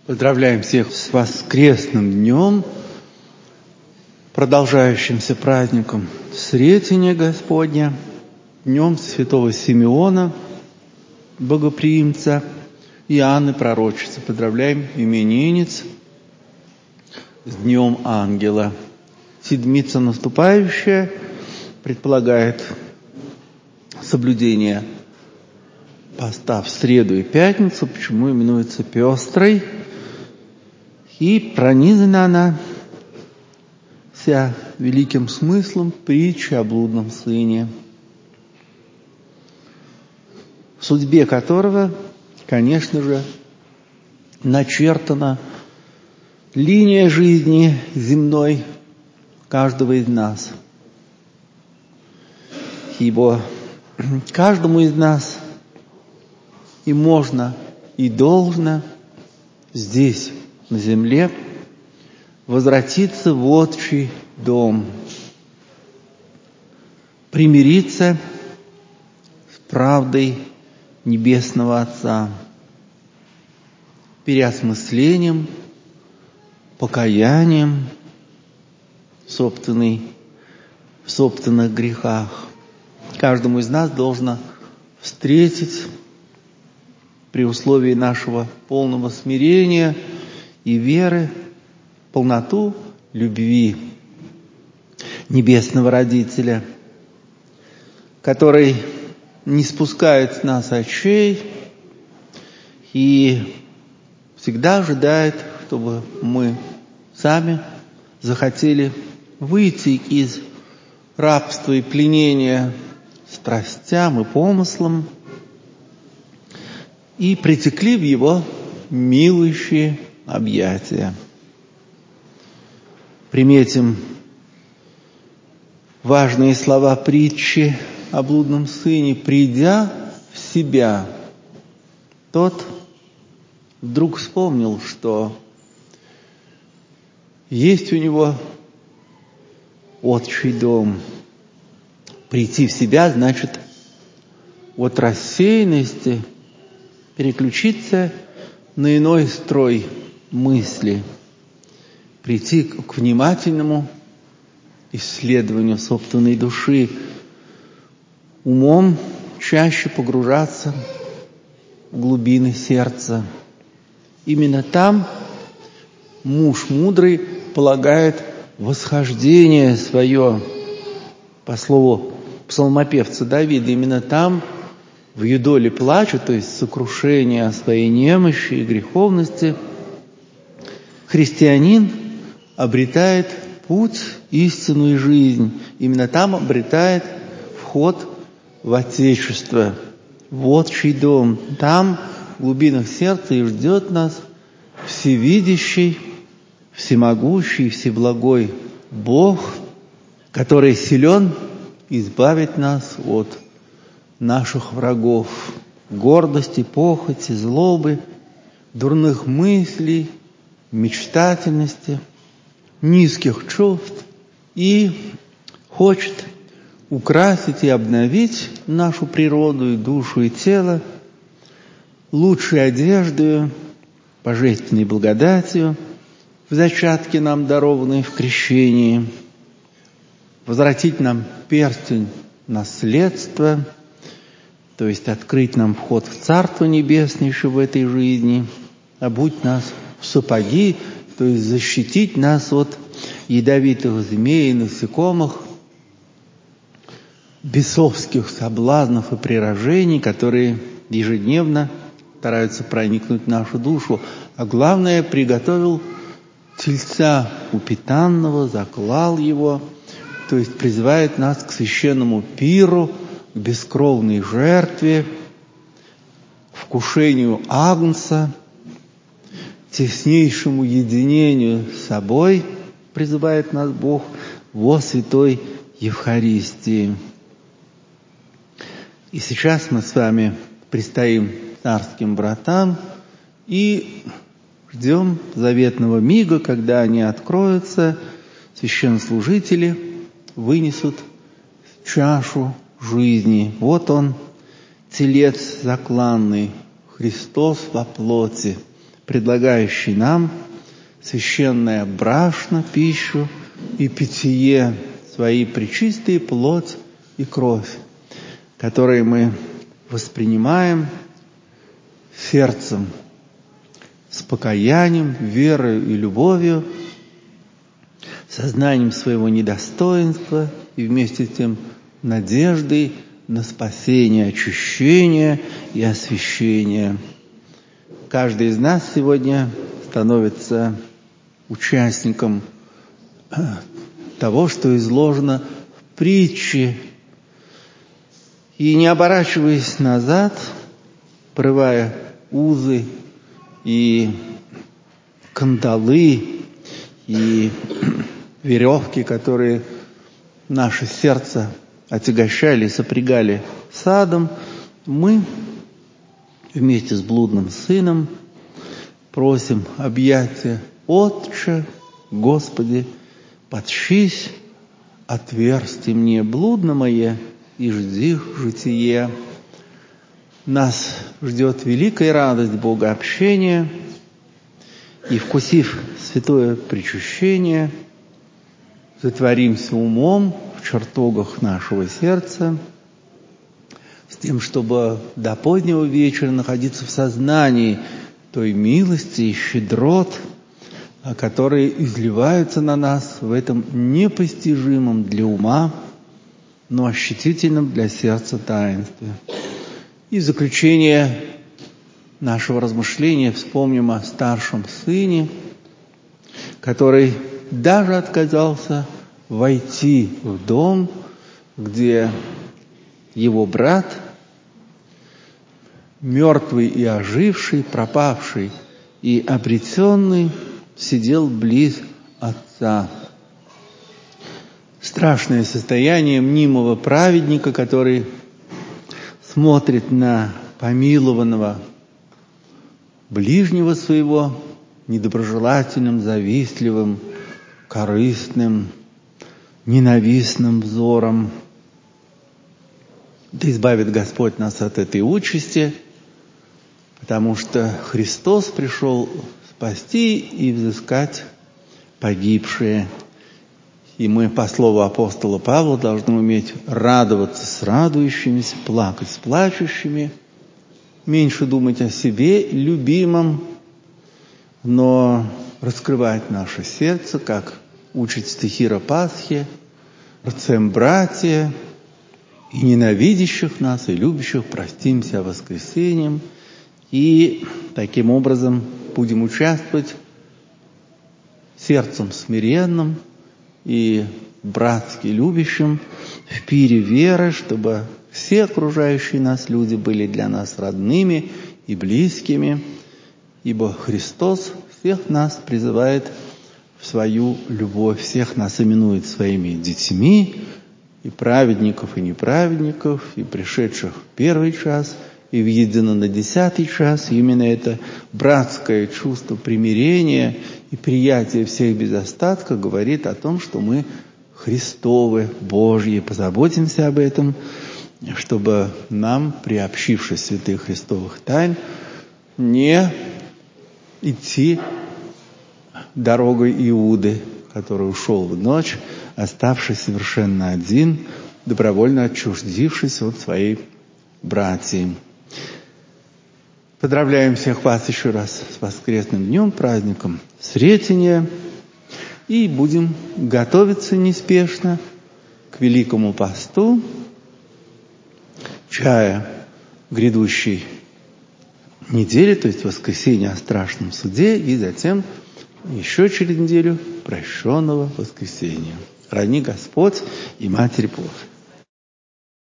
Поздравляем всех с воскресным днем, продолжающимся праздником Сретения Господня, днем святого Симеона, богоприимца, и Анны Пророчицы. Поздравляем именинниц с Днем Ангела. Седмица наступающая предполагает соблюдение поста в среду и пятницу, почему именуется пестрой, и пронизана она вся великим смыслом притчи о блудном сыне, в судьбе которого, конечно же, начертана линия жизни земной каждого из нас. Ибо каждому из нас и можно, и должно здесь, на земле, возвратиться в отчий дом, примириться с правдой Небесного Отца, переосмыслением, покаянием в собственных грехах. Каждому из нас должно встретить при условии нашего полного смирения и веры полноту любви Небесного Родителя, который не спускает с нас очей и всегда ожидает, чтобы мы сами захотели выйти из рабства и пленения страстям и помыслам и притекли в Его милующие объятия. Приметим важные слова притчи о блудном сыне. «Придя в себя, тот вдруг вспомнил, что есть у него отчий дом». Прийти в себя значит от рассеянности переключиться на иной строй мысли, прийти к внимательному исследованию собственной души, умом чаще погружаться в глубины сердца. Именно там муж мудрый полагает восхождение свое, по слову псалмопевца Давида, именно там, в юдоле плача, то есть сокрушение о своей немощи и греховности, христианин обретает путь, истину и жизнь. Именно там обретает вход в Отечество, в отчий дом. Там, в глубинах сердца, и ждет нас всевидящий, всемогущий, всеблагой Бог, который силен избавить нас от наших врагов, гордости, похоти, злобы, дурных мыслей, мечтательности, низких чувств, и хочет украсить и обновить нашу природу и душу и тело лучшей одеждой, божественной благодатью, в зачатке нам дарованной в крещении, возвратить нам перстень наследства, то есть открыть нам вход в Царство Небесное еще в этой жизни, обуть нас в сапоги, то есть защитить нас от ядовитых змей и насекомых, бесовских соблазнов и прирожений, которые ежедневно стараются проникнуть в нашу душу. А главное, приготовил тельца упитанного, заклал его, то есть призывает нас к священному пиру, к бескровной жертве, вкушению агнца, теснейшему единению с собой призывает нас Бог во святой Евхаристии. И сейчас мы с вами предстоим царским вратам и ждем заветного мига, когда они откроются, священнослужители вынесут чашу жизни. Вот он, телец закланный, Христос во плоти, предлагающий нам священное брашно, пищу и питье, свои пречистые плоть и кровь, которые мы воспринимаем сердцем, с покаянием, верою и любовью, сознанием своего недостоинства и вместе с тем надеждой на спасение, очищение и освящение. Каждый из нас сегодня становится участником того, что изложено в притче. И не оборачиваясь назад, порывая узы и кандалы, и веревки, которые наше сердце отягощали и сопрягали с адом, мы вместе с блудным сыном просим объятия: «Отче, Господи, подщись, отверсти мне блудно мое, и жди житие». Нас ждет великая радость богообщения, и, вкусив святое причащение, затворимся умом в чертогах нашего сердца, с тем, чтобы до позднего вечера находиться в сознании той милости и щедрот, которые изливаются на нас в этом непостижимом для ума, но ощутительном для сердца таинстве. И в заключение нашего размышления вспомним о старшем сыне, который даже отказался войти в дом, где его брат, мертвый и оживший, пропавший и обретенный, сидел близ отца. Страшное состояние мнимого праведника, который смотрит на помилованного ближнего своего недоброжелательным, завистливым, корыстным, ненавистным взором. Да избавит Господь нас от этой участи, потому что Христос пришел спасти и взыскать погибшие. И мы, по слову апостола Павла, должны уметь радоваться с радующимися, плакать с плачущими, меньше думать о себе, любимом, но раскрывать наше сердце, как учит стихира Пасхи, «Всем братья, и ненавидящих нас, и любящих простимся воскресением», и таким образом будем участвовать сердцем смиренным и братски любящим в пире веры, чтобы все окружающие нас люди были для нас родными и близкими, ибо Христос всех нас призывает в свою любовь, всех нас именует своими детьми, и праведников, и неправедников, и пришедших в первый час, и въедено на 10-й час. И именно это братское чувство примирения и приятия всех без остатка говорит о том, что мы Христовы, Божьи. Позаботимся об этом, чтобы нам, приобщившись святых Христовых тайн, не идти дорогой Иуды, который ушел в ночь, оставшись совершенно один, добровольно отчуждившись от своей братьи. Поздравляем всех вас еще раз с воскресным днем, праздником Сретения, и будем готовиться неспешно к Великому посту, чая грядущей недели, то есть воскресенья о страшном суде, и затем еще через неделю прощенного воскресенья. Храни Господь и Матерь Божия.